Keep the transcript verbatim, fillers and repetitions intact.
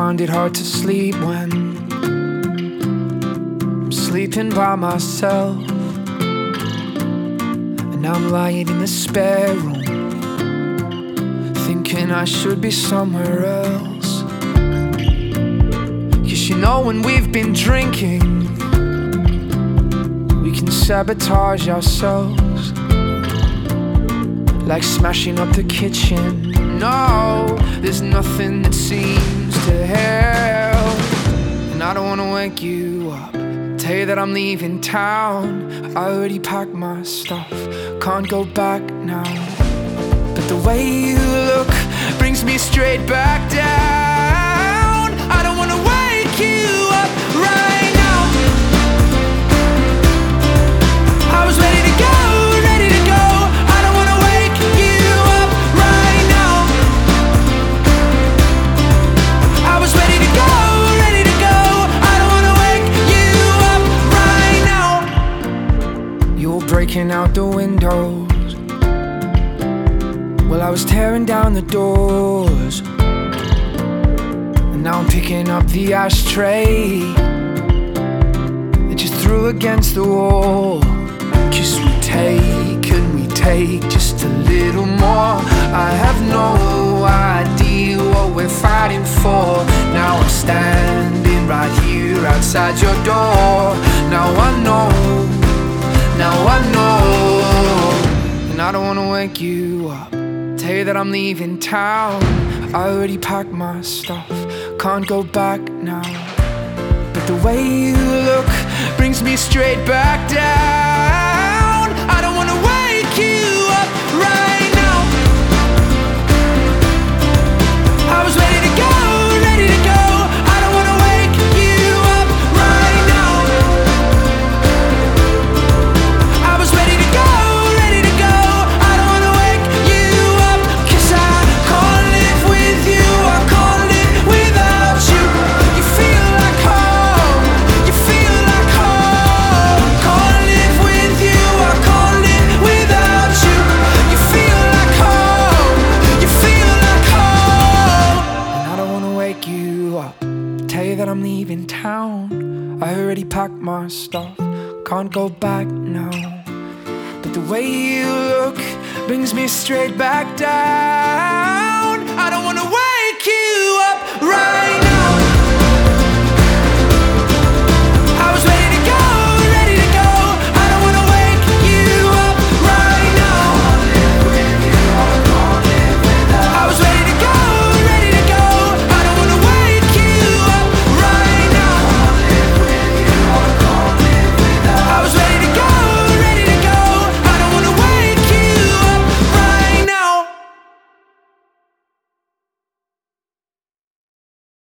find it hard to sleep when I'm sleeping by myself. And I'm lying in the spare room, thinking I should be somewhere else. Cause you know when we've been drinking, we can sabotage ourselves, like smashing up the kitchen. No, there's nothing that seems to help. And I don't wanna wake you up, tell you that I'm leaving town. I already packed my stuff, can't go back now. But the way you look brings me straight back down. I don't wanna wake you up right now. I was ready to go, ready to go. I don't wanna wake you up right now. I was ready to go, ready to go. I don't wanna wake you up right now. You were breaking out the windows, well, I was tearing down the doors. And now I'm picking up the ashtray that you threw against the wall. Cause we take and we take just a little more. I have no idea what we're fighting for. Now I'm standing right here outside your door. Now I know, now I know. And I don't wanna wake you up, tell you that I'm leaving town. I already packed my stuff, can't go back now. But the way you look brings me straight back down. I don't wanna wake you up right now. I was ready to go, ready to go. I don't wanna wake you up right now. I was ready to go, ready to go. I don't wanna wake you up, cause I can't live with you, I can't live without you. You feel like home, you feel like home. Can't live with you, I can't live without you. You feel like home, you feel like home. And I don't wanna wake you up, tell you that I'm leaving town. I already packed my stuff, can't go back now. But the way you look brings me straight back down. I don't wanna wake you up right